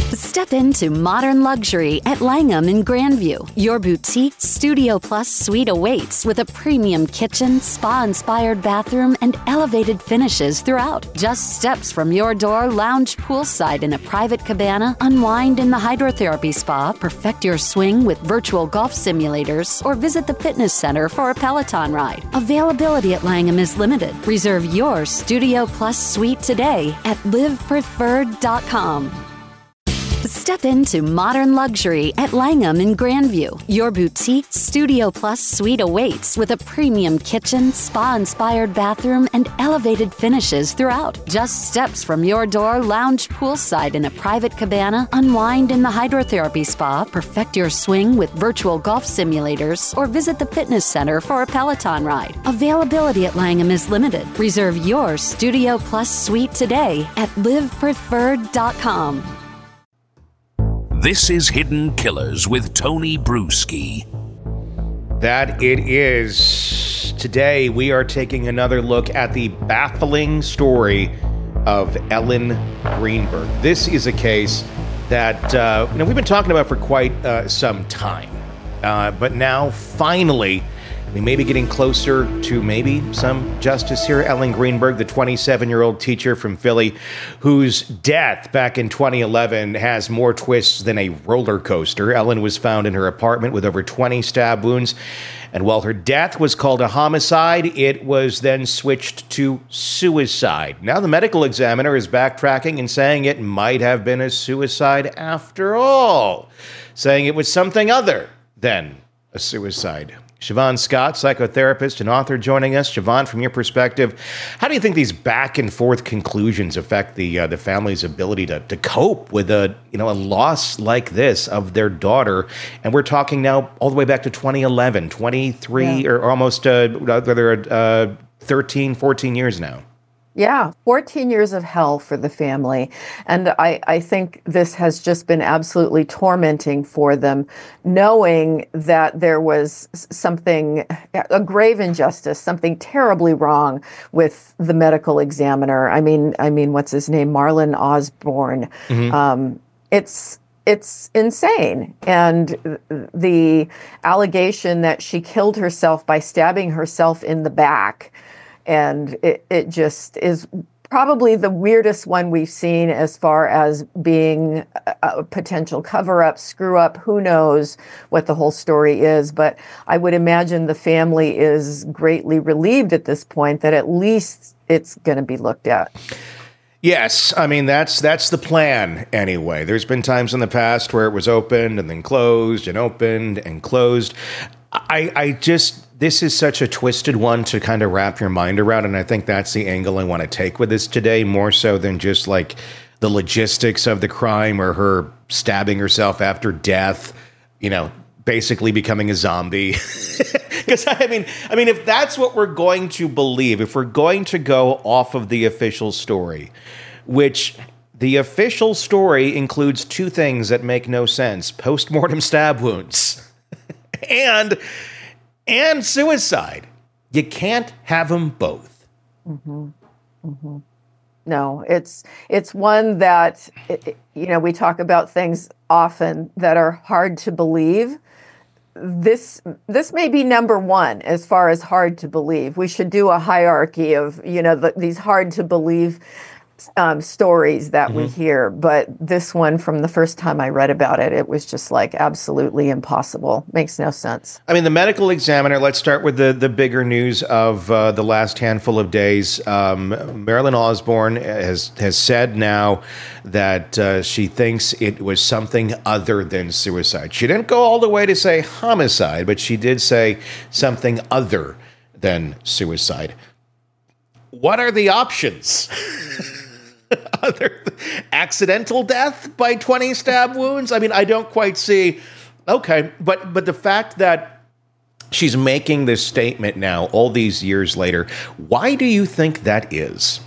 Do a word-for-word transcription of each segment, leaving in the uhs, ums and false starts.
Step into modern luxury at Langham in Grandview. Your boutique Studio Plus suite awaits with a premium kitchen, spa-inspired bathroom, and elevated finishes throughout. Just steps from your door, lounge poolside in a private cabana, unwind in the hydrotherapy spa, perfect your swing with virtual golf simulators, or visit the fitness center for a Peloton ride. Availability at Langham is limited. Reserve your Studio Plus suite today at live preferred dot com. Step into modern luxury at Langham in Grandview. Your boutique Studio Plus suite awaits with a premium kitchen, spa-inspired bathroom, and elevated finishes throughout. Just steps from your door, lounge poolside in a private cabana, unwind in the hydrotherapy spa, perfect your swing with virtual golf simulators, or visit the fitness center for a Peloton ride. Availability at Langham is limited. Reserve your Studio Plus suite today at live preferred dot com. This is Hidden Killers with Tony Bruschi. That it is. Today we are taking another look at the baffling story of Ellen Greenberg. This is a case that uh, you know, we've been talking about for quite uh, some time. Uh, but now, finally, we may be getting closer to maybe some justice here. Ellen Greenberg, the twenty-seven-year-old teacher from Philly, whose death back in twenty eleven has more twists than a roller coaster. Ellen was found in her apartment with over twenty stab wounds. And while her death was called a homicide, it was then switched to suicide. Now the medical examiner is backtracking and saying it might have been a suicide after all, saying it was something other than a suicide. Siobhan Scott, psychotherapist and author, joining us. Siobhan, from your perspective, how do you think these back and forth conclusions affect the uh, the family's ability to to cope with a you know a loss like this of their daughter? And we're talking now all the way back to twenty eleven, twenty-three yeah. or almost uh, whether uh, thirteen, fourteen years now. Yeah, fourteen years of hell for the family. And I, I think this has just been absolutely tormenting for them, knowing that there was something, a grave injustice, something terribly wrong with the medical examiner. I mean, I mean, what's his name? Marlon Osborne. Mm-hmm. Um, it's It's insane. And the allegation that she killed herself by stabbing herself in the back, and it, it just is probably the weirdest one we've seen as far as being a, a potential cover-up, screw-up. Who knows what the whole story is, but I would imagine the family is greatly relieved at this point that at least it's going to be looked at. Yes, I mean, that's that's the plan anyway. There's been times in the past where it was opened and then closed and opened and closed. I, I just, this is such a twisted one to kind of wrap your mind around, and I think that's the angle I want to take with this today, more so than just like the logistics of the crime or her stabbing herself after death, you know, basically becoming a zombie. Because I mean, I mean, if that's what we're going to believe, if we're going to go off of the official story, which the official story includes two things that make no sense: postmortem stab wounds and and suicide. You can't have them both. Mm-hmm. Mm-hmm. No, it's it's one that, it, you know, we talk about things often that are hard to believe. This this may be number one as far as hard to believe. We should do a hierarchy of, you know, the, these hard to believe um, stories that mm-hmm. we hear. But this one, from the first time I read about it, it was just like absolutely impossible. Makes no sense. I mean, the medical examiner, let's start with the, the bigger news of uh, the last handful of days. Um, Marilyn Osborne has, has said now that uh, she thinks it was something other than suicide. She didn't go all the way to say homicide, but she did say something other than suicide. What are the options? Other accidental death by twenty stab wounds? I mean, I don't quite see. Okay, but but the fact that she's making this statement now, all these years later, why do you think that is?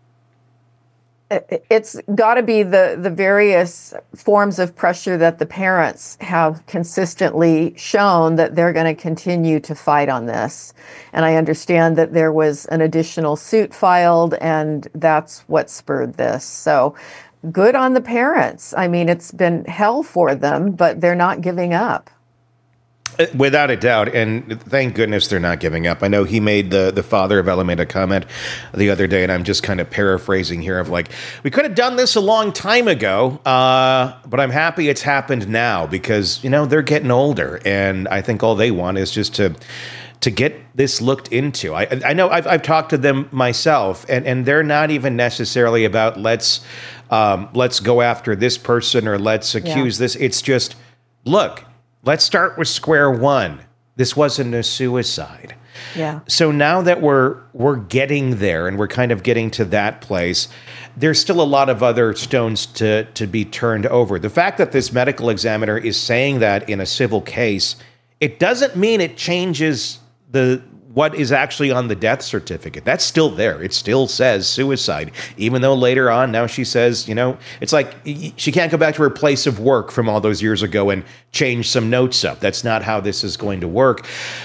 It's got to be the, the various forms of pressure that the parents have consistently shown that they're going to continue to fight on this. And I understand that there was an additional suit filed, and that's what spurred this. So good on the parents. I mean, it's been hell for them, but they're not giving up. Without a doubt, and thank goodness they're not giving up. I know he made, the the father of Ella made a comment the other day, and I'm just kind of paraphrasing here of like, we could have done this a long time ago, uh, but I'm happy it's happened now because, you know, they're getting older, and I think all they want is just to to get this looked into. I I know I've I've talked to them myself, and, and they're not even necessarily about let's um, let's go after this person or let's accuse yeah. this. It's just, look, let's start with square one. This wasn't a suicide. Yeah. So now that we're we're getting there and we're kind of getting to that place, there's still a lot of other stones to to be turned over. The fact that this medical examiner is saying that in a civil case, it doesn't mean it changes the what is actually on the death certificate. That's still there. It still says suicide, even though later on now she says, you know, it's like she can't go back to her place of work from all those years ago and change some notes up. That's not how this is going to work.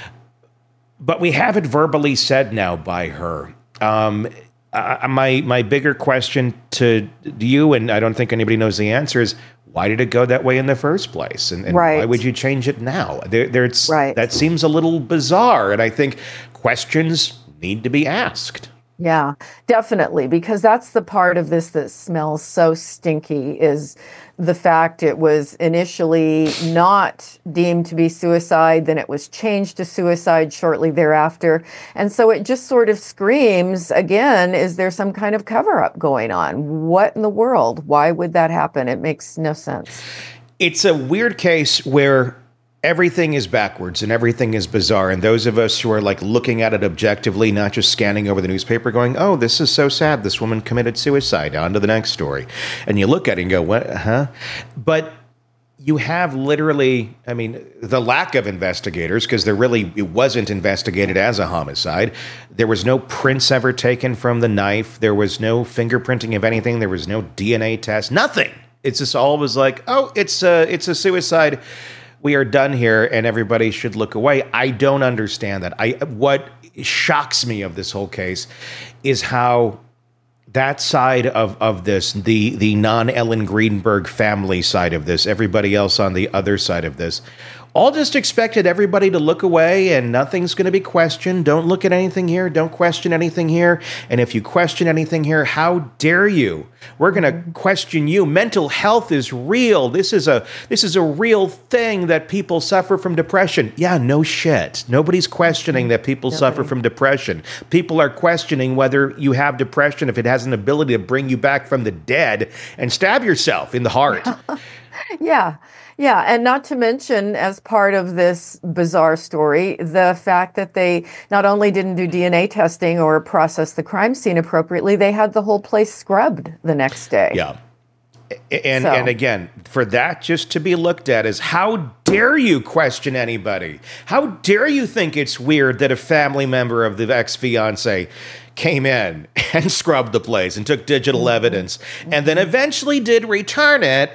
But we have it verbally said now by her. Um, uh, my my bigger question to you, and I don't think anybody knows the answer, is why did it go that way in the first place? And, and right. why would you change it now? There, there's, right. That seems a little bizarre. And I think questions need to be asked. Yeah, definitely. Because that's the part of this that smells so stinky is the fact it was initially not deemed to be suicide, then it was changed to suicide shortly thereafter. And so it just sort of screams, again, is there some kind of cover-up going on? What in the world? Why would that happen? It makes no sense. It's a weird case where everything is backwards and everything is bizarre. And those of us who are like looking at it objectively, not just scanning over the newspaper going, oh, this is so sad. This woman committed suicide. On to the next story. And you look at it and go, what, huh? But you have literally, I mean, the lack of investigators, because there really, it wasn't investigated as a homicide. There was no prints ever taken from the knife. There was no fingerprinting of anything. There was no D N A test, nothing. It's just all was like, oh, it's a, it's a suicide. We are done here, and everybody should look away. I don't understand that. I what shocks me of this whole case is how that side of, of this, the the non-Ellen Greenberg family side of this, everybody else on the other side of this, all just expected everybody to look away and nothing's going to be questioned. Don't look at anything here. Don't question anything here. And if you question anything here, how dare you? We're going to question you. Mental health is real. This is a this is a real thing that people suffer from depression. Yeah, no shit. Nobody's questioning that people Nobody. suffer from depression. People are questioning whether you have depression if it has an ability to bring you back from the dead and stab yourself in the heart. Yeah. Yeah, and not to mention, as part of this bizarre story, the fact that they not only didn't do D N A testing or process the crime scene appropriately, they had the whole place scrubbed the next day. Yeah. And so. and again, for that just to be looked at as, how dare you question anybody? How dare you think it's weird that a family member of the ex-fiance came in and scrubbed the place and took digital mm-hmm. evidence and then eventually did return it?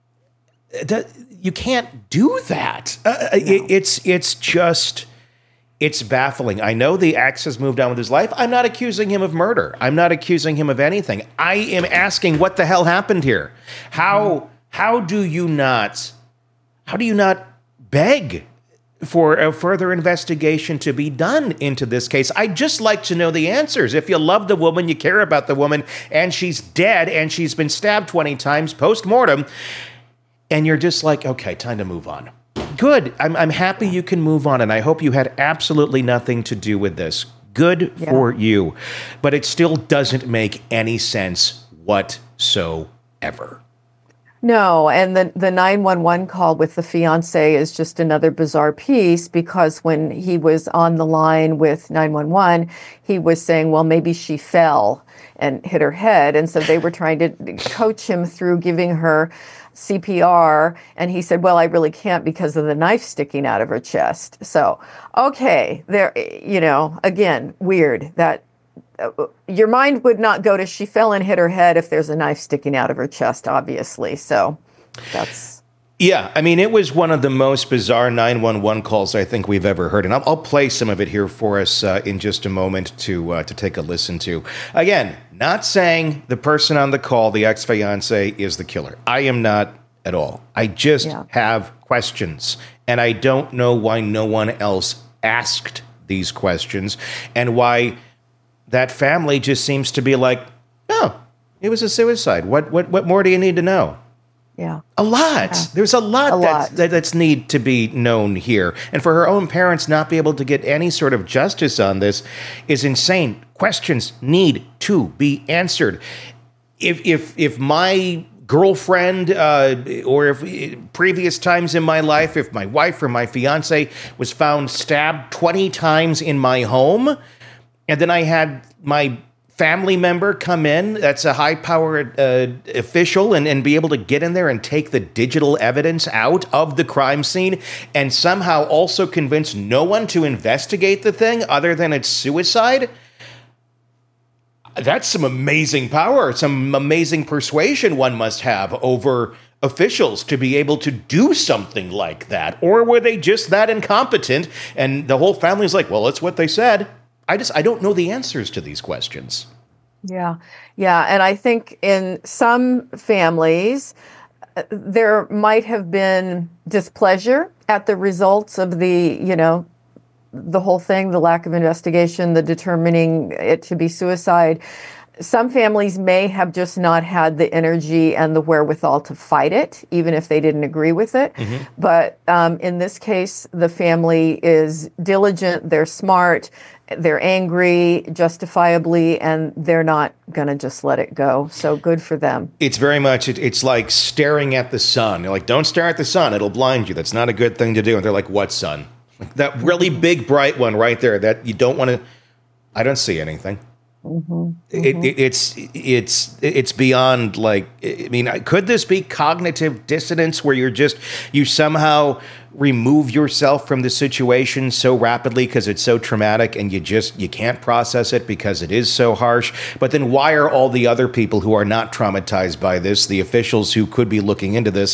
That, you can't do that. Uh, no. it, it's it's just, it's baffling. I know the ex has moved on with his life. I'm not accusing him of murder. I'm not accusing him of anything. I am asking what the hell happened here. How mm. how do you not how do you not beg for a further investigation to be done into this case? I'd just like to know the answers. If you love the woman, you care about the woman, and she's dead and she's been stabbed twenty times post-mortem, and you're just like, okay, time to move on. Good. I'm I'm happy you can move on, and I hope you had absolutely nothing to do with this. Good yeah. for you. But it still doesn't make any sense whatsoever. No, and the the nine one one call with the fiance is just another bizarre piece, because when he was on the line with nine one one, he was saying, well, maybe she fell and hit her head. And so they were trying to coach him through giving her C P R, and he said, well, I really can't because of the knife sticking out of her chest. So, okay, there, you know, again, weird that uh, your mind would not go to she fell and hit her head if there's a knife sticking out of her chest, obviously. So that's Yeah, I mean, it was one of the most bizarre nine one one calls I think we've ever heard. And I'll, I'll play some of it here for us uh, in just a moment to uh, to take a listen to. Again, not saying the person on the call, the ex-fiance, is the killer. I am not at all. I just yeah. have questions. And I don't know why no one else asked these questions and why that family just seems to be like, oh, it was a suicide. What what what more do you need to know? Yeah. A lot. Yeah. There's a lot, a that's, lot. That, that's need to be known here. And for her own parents not be able to get any sort of justice on this is insane. Questions need to be answered. If if if my girlfriend uh, or if previous times in my life, if my wife or my fiance was found stabbed twenty times in my home, and then I had my family member come in that's a high-powered uh, official and, and be able to get in there and take the digital evidence out of the crime scene and somehow also convince no one to investigate the thing other than it's suicide, that's some amazing power, some amazing persuasion one must have over officials to be able to do something like that. Or were they just that incompetent and the whole family's like, well, it's what they said. I just, I don't know the answers to these questions. Yeah. Yeah. And I think in some families, uh, there might have been displeasure at the results of the, you know, the whole thing, the lack of investigation, the determining it to be suicide. Some families may have just not had the energy and the wherewithal to fight it, even if they didn't agree with it. Mm-hmm. But um, in this case, the family is diligent, they're smart, they're angry, justifiably, and they're not going to just let it go. So good for them. It's very much, it, it's like staring at the sun. You're like, don't stare at the sun, it'll blind you. That's not a good thing to do. And they're like, what sun? Like that really big, bright one right there that you don't want to, I don't see anything. Mm-hmm, mm-hmm. It, it, it's it's it's beyond like, I mean, could this be cognitive dissonance where you're just, you somehow remove yourself from the situation so rapidly because it's so traumatic and you just, you can't process it because it is so harsh. But then why are all the other people who are not traumatized by this, the officials who could be looking into this,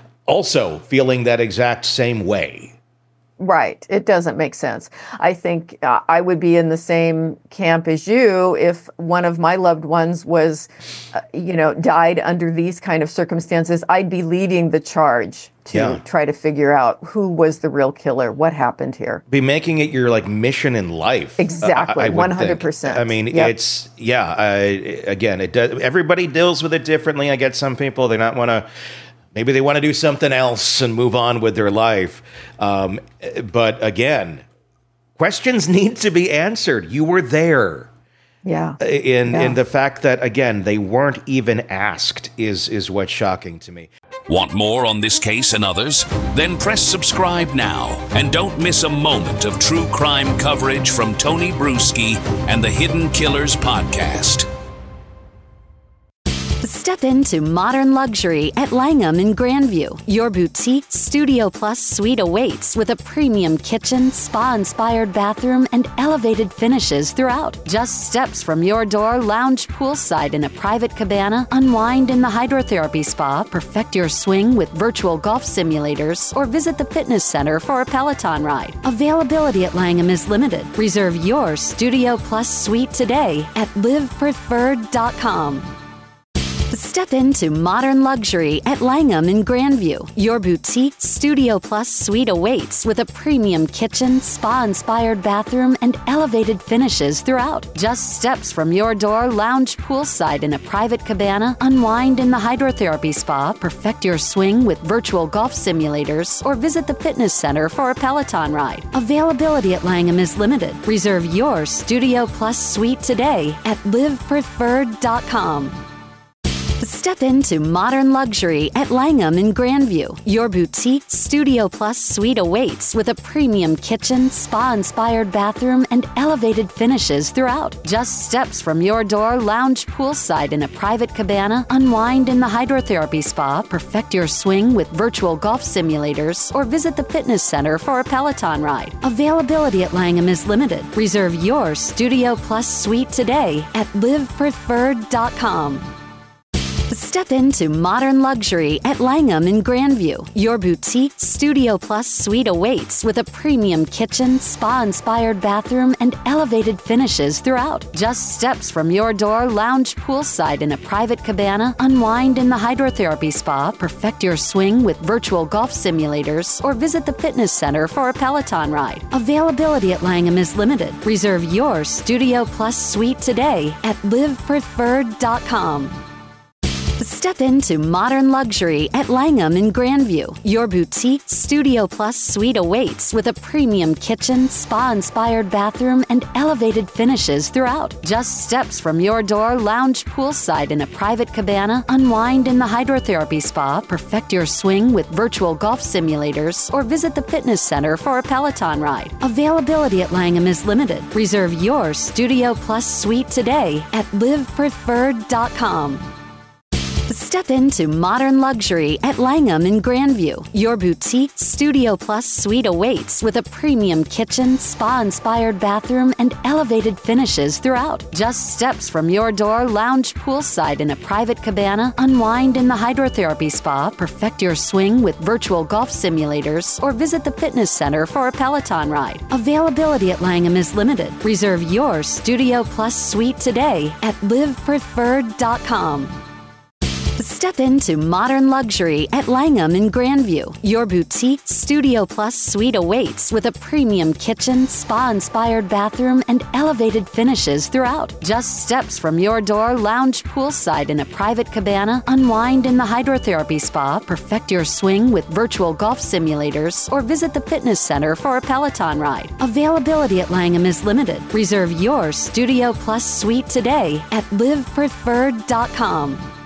also feeling that exact same way? Right. It doesn't make sense. I think uh, I would be in the same camp as you if one of my loved ones was, uh, you know, died under these kind of circumstances. I'd be leading the charge to yeah. try to figure out who was the real killer, what happened here. Be making it your like mission in life. Exactly. I, I one hundred percent. Think. I mean, yep. it's, yeah, uh, again, it does, everybody deals with it differently. I get some people, they not want to, maybe they want to do something else and move on with their life. Um, but again, questions need to be answered. You were there. Yeah. In yeah. in the fact that, again, they weren't even asked is, is what's shocking to me. Want more on this case and others? Then press subscribe now and don't miss a moment of true crime coverage from Tony Bruschi and the Hidden Killers podcast. Step into modern luxury at Langham in Grandview. Your boutique Studio Plus suite awaits with a premium kitchen, spa-inspired bathroom, and elevated finishes throughout. Just steps from your door, lounge poolside in a private cabana, unwind in the hydrotherapy spa, perfect your swing with virtual golf simulators, or visit the fitness center for a Peloton ride. Availability at Langham is limited. Reserve your Studio Plus suite today at live preferred dot com. Step into modern luxury at Langham in Grandview. Your boutique Studio Plus suite awaits with a premium kitchen, spa-inspired bathroom, and elevated finishes throughout. Just steps from your door, lounge poolside in a private cabana, unwind in the hydrotherapy spa, perfect your swing with virtual golf simulators, or visit the fitness center for a Peloton ride. Availability at Langham is limited. Reserve your Studio Plus suite today at live preferred dot com. Step into modern luxury at Langham in Grandview. Your boutique Studio Plus suite awaits with a premium kitchen, spa-inspired bathroom, and elevated finishes throughout. Just steps from your door, lounge poolside in a private cabana, unwind in the hydrotherapy spa, perfect your swing with virtual golf simulators, or visit the fitness center for a Peloton ride. Availability at Langham is limited. Reserve your Studio Plus suite today at live preferred dot com. Step into modern luxury at Langham in Grandview. Your boutique Studio Plus suite awaits with a premium kitchen, spa-inspired bathroom, and elevated finishes throughout. Just steps from your door, lounge poolside in a private cabana, unwind in the hydrotherapy spa, perfect your swing with virtual golf simulators, or visit the fitness center for a Peloton ride. Availability at Langham is limited. Reserve your Studio Plus suite today at live preferred dot com. Step into modern luxury at Langham in Grandview. Your boutique Studio Plus suite awaits with a premium kitchen, spa-inspired bathroom, and elevated finishes throughout. Just steps from your door, lounge poolside in a private cabana, unwind in the hydrotherapy spa, perfect your swing with virtual golf simulators, or visit the fitness center for a Peloton ride. Availability at Langham is limited. Reserve your Studio Plus suite today at live preferred dot com. Step into modern luxury at Langham in Grandview. Your boutique Studio Plus suite awaits with a premium kitchen, spa-inspired bathroom, and elevated finishes throughout. Just steps from your door, lounge poolside in a private cabana, unwind in the hydrotherapy spa, perfect your swing with virtual golf simulators, or visit the fitness center for a Peloton ride. Availability at Langham is limited. Reserve your Studio Plus suite today at live preferred dot com. Step into modern luxury at Langham in Grandview. Your boutique Studio Plus suite awaits with a premium kitchen, spa-inspired bathroom, and elevated finishes throughout. Just steps from your door, lounge poolside in a private cabana, unwind in the hydrotherapy spa, perfect your swing with virtual golf simulators, or visit the fitness center for a Peloton ride. Availability at Langham is limited. Reserve your Studio Plus suite today at live preferred dot com.